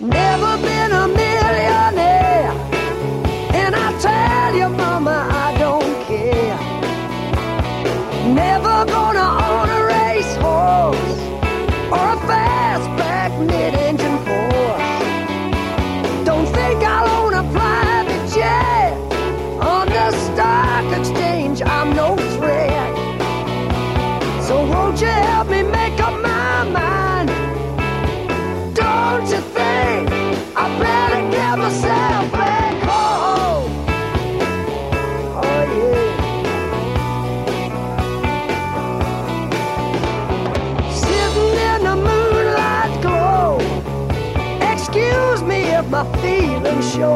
Never been a millionaire, and I tell you, mama, I don't care. Never gonna own a racehorse or a fastback mid-engine Porsche. Don't think I'll own a private jet. On the stock exchange, I'm no threat. So won't you help me make up my mind? Don't you think I better get myself back home? Oh yeah. Sitting in the moonlight glow, excuse me if my feelings show.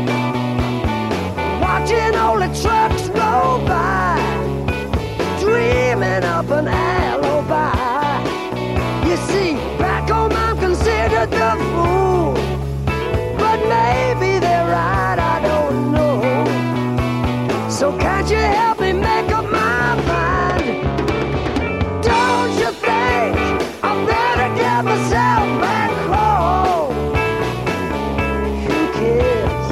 Watching all the trucks go by, dreaming up an alibi. You see, back home I'm considered the fool, but maybe they're right, I don't know. So can't you help me make up my mind? Don't you think I better get myself back home? Who cares?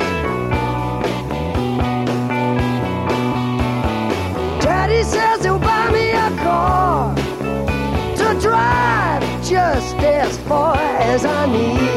Daddy says he'll buy me a car to drive just as far as I need.